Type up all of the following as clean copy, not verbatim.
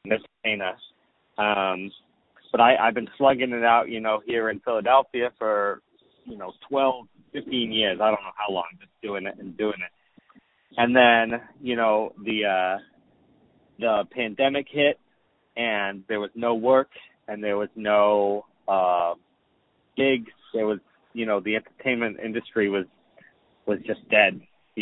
entertain us. But I've been slugging it out, here in Philadelphia for, 12, 15 years. I don't know how long, just doing it. And then, the pandemic hit, and there was no work, and there was no gigs. There was, the entertainment industry was just dead,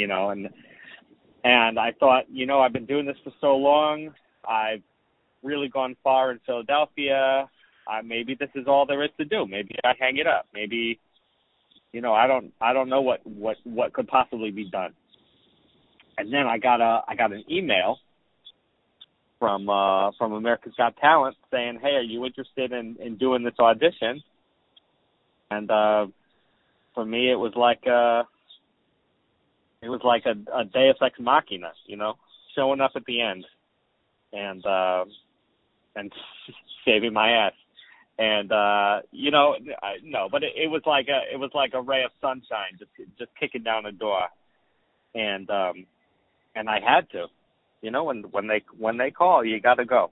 and I thought, I've been doing this for so long. I've really gone far in Philadelphia. Maybe this is all there is to do. Maybe I hang it up. Maybe, I don't know what could possibly be done. And then I got an email from America's Got Talent saying, "Hey, are you interested in doing this audition?" And for me, it was like a Deus Ex Machina, showing up at the end and saving my ass. And no, but it was like a ray of sunshine, just kicking down the door, and I had to, when they call, you got to go.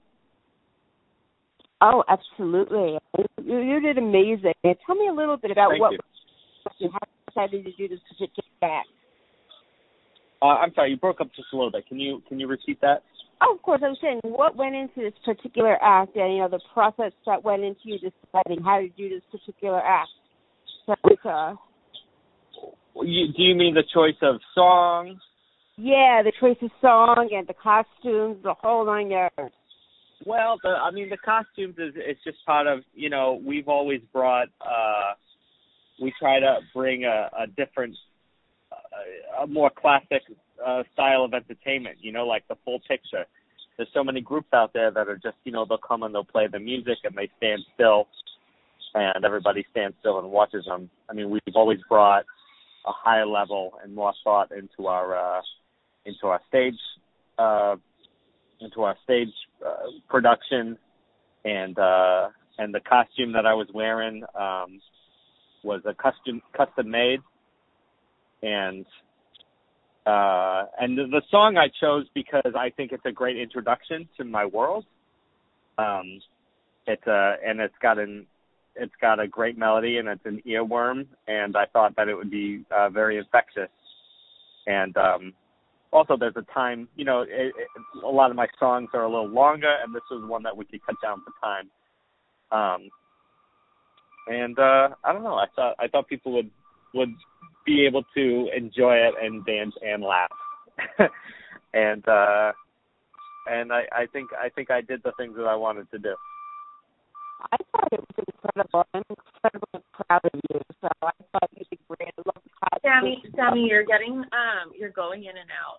Oh, absolutely. You did amazing. Tell me a little bit about how you decided to do this particular act. I'm sorry, you broke up just a little bit. Can you repeat that? Oh, of course. I was saying, what went into this particular act, and the process that went into you deciding how to do this particular act. So do you mean the choice of songs? Yeah, the choice of song and the costumes, the whole 9 yards. Well, the costumes is just part of, we've always brought, we try to bring a different, a more classic style of entertainment, like the full picture. There's so many groups out there that are just, they'll come and they'll play the music and they stand still and everybody stands still and watches them. I mean, we've always brought a higher level and more thought into our stage production, and the costume that I was wearing was a custom made, and the song I chose because I think it's a great introduction to my world. It's got a great melody and it's an earworm, and I thought that it would be very infectious. And also, there's a time, a lot of my songs are a little longer, and this was one that we could cut down for time. I don't know. I thought people would be able to enjoy it and dance and laugh. and I think I did the things that I wanted to do. I thought it was incredible. I'm incredibly proud of you. So I thought you did great. I love the costume. Sammy, you're going in and out.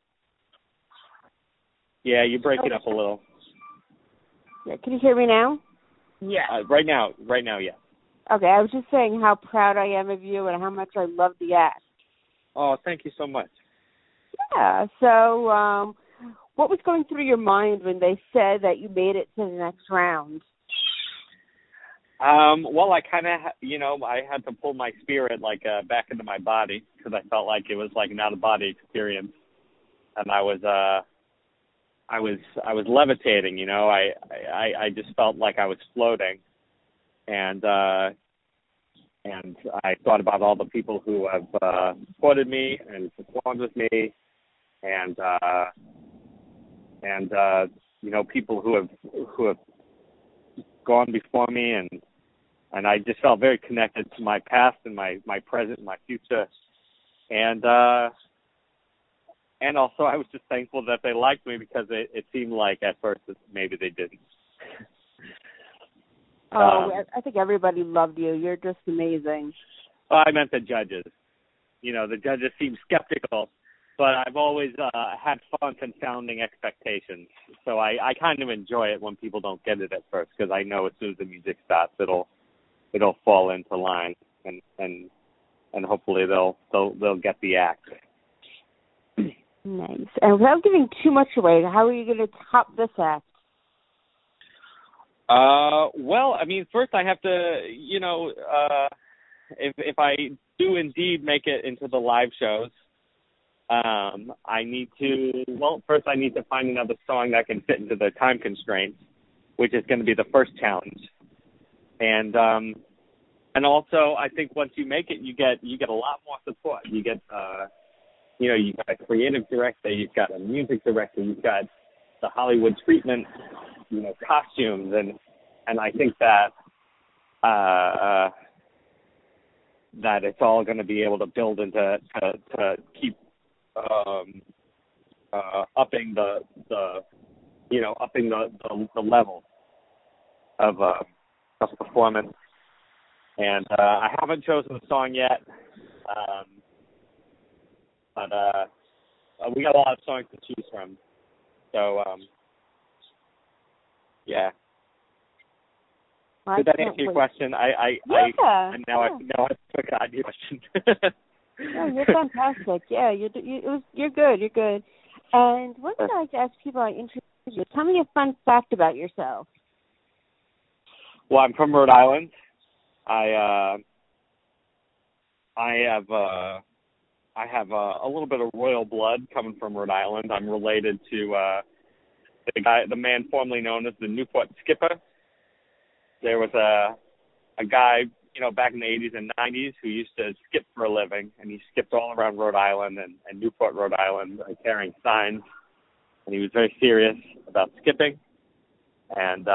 Yeah, you're breaking up a little. Yeah, can you hear me now? Yeah. Right now, yeah. Okay, I was just saying how proud I am of you and how much I love the act. Oh, thank you so much. Yeah, so what was going through your mind when they said that you made it to the next round? Well, I kind of, I had to pull my spirit back into my body because I felt like it was like an out-of-body experience, and I was levitating. I just felt like I was floating, and I thought about all the people who have supported me and performed with me, and people who have gone before me, and I just felt very connected to my past and my present and my future, and also I was just thankful that they liked me because it seemed like at first that maybe they didn't. I think everybody loved you. You're just amazing. Well, I meant the judges. The judges seemed skeptical, but I've always had fun confounding expectations. So I kind of enjoy it when people don't get it at first because I know as soon as the music stops, it'll fall into line, and hopefully they'll get the act. Nice. And without giving too much away, how are you going to top this act? Well, I mean, first I have to, if I do indeed make it into the live shows, First I need to find another song that can fit into the time constraints, which is going to be the first challenge. And also I think once you make it, you get a lot more support. You get, you've got a creative director, you've got a music director, you've got the Hollywood treatment, costumes, and I think that that it's all going to be able to build into to keep upping the level of performance. And I haven't chosen a song yet, but we got a lot of songs to choose from. So yeah. Did that answer your question? I forgot your question. No, you're fantastic. Yeah, you're good. You're good. And one thing I like to ask people I interview you, tell me a fun fact about yourself. Well, I'm from Rhode Island. I have a little bit of royal blood coming from Rhode Island. I'm related to the man formerly known as the Newport Skipper. There was a guy, back in the 80s and 90s who used to skip for a living, and he skipped all around Rhode Island and Newport, Rhode Island, carrying signs, and he was very serious about skipping. And,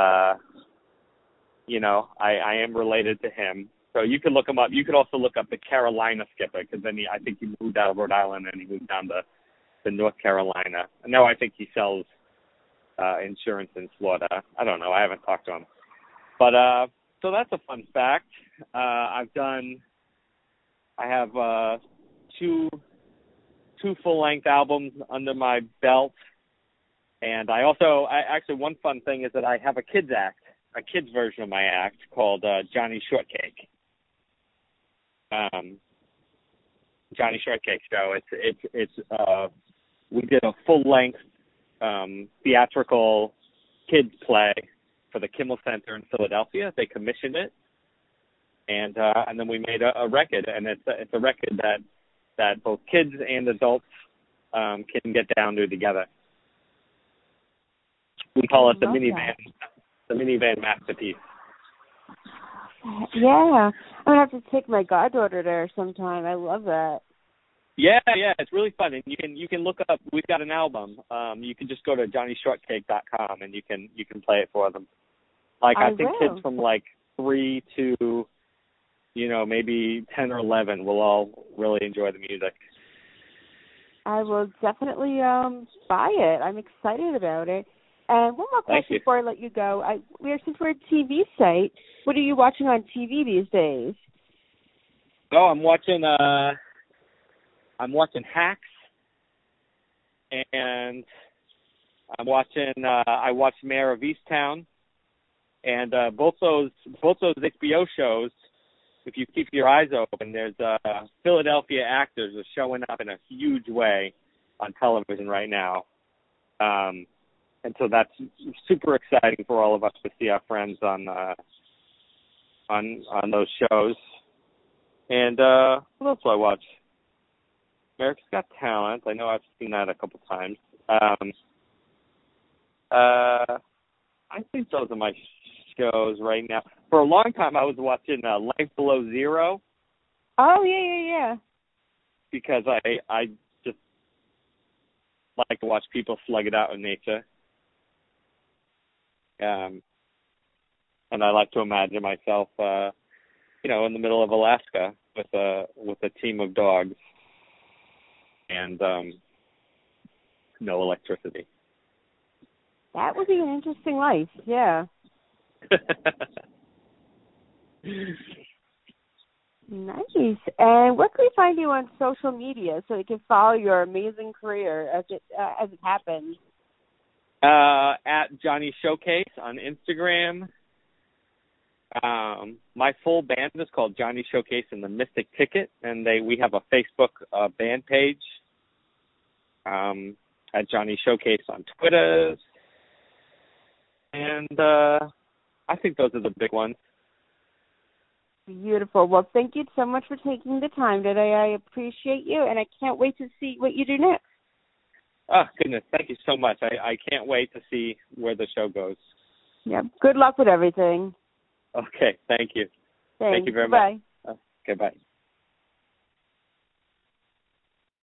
I am related to him. So you can look him up. You could also look up the Carolina Skipper, because then I think he moved out of Rhode Island and he moved down to North Carolina. And now I think he sells insurance in Florida. I don't know. I haven't talked to him. But so that's a fun fact. I have two full-length albums under my belt, and actually one fun thing is that I have a kids version of my act called Johnny Shortcake. Johnny Shortcake Show. It's we did a full-length theatrical kids play for the Kimmel Center in Philadelphia. They commissioned it, and then we made a record, and it's a record that both kids and adults can get down to together. We call it the minivan masterpiece. Yeah, I'm gonna have to take my goddaughter there sometime. I love that. Yeah, it's really fun, and you can look up. We've got an album. You can just go to JohnnyShortcake.com and you can play it for them. I think kids from 3 to maybe 10 or 11 will all really enjoy the music. I will definitely buy it. I'm excited about it. And one more question before I let you go. Since we're a TV site, what are you watching on TV these days? Oh, I'm watching Hacks, and I watched Mayor of Easttown, and both those HBO shows. If you keep your eyes open, there's Philadelphia actors are showing up in a huge way on television right now, and so that's super exciting for all of us to see our friends on those shows. And what else do I watch? America's Got Talent. I know I've seen that a couple times. I think those are my shows right now. For a long time, I was watching Life Below Zero. Oh, yeah. Because I just like to watch people slug it out in nature. And I like to imagine myself, in the middle of Alaska with a team of dogs and no electricity. That would be an interesting life, yeah. Nice. And where can we find you on social media so we can follow your amazing career as it happens? At Johnny Showcase on Instagram. My full band is called Johnny Showcase and the Mystic Ticket, and we have a Facebook band page at Johnny Showcase on Twitter. And I think those are the big ones. Beautiful. Well, thank you so much for taking the time today. I appreciate you, and I can't wait to see what you do next. Oh, goodness. Thank you so much. I can't wait to see where the show goes. Yeah. Good luck with everything. Okay. Thank you. Thanks. Thank you very Bye. much. Okay, bye.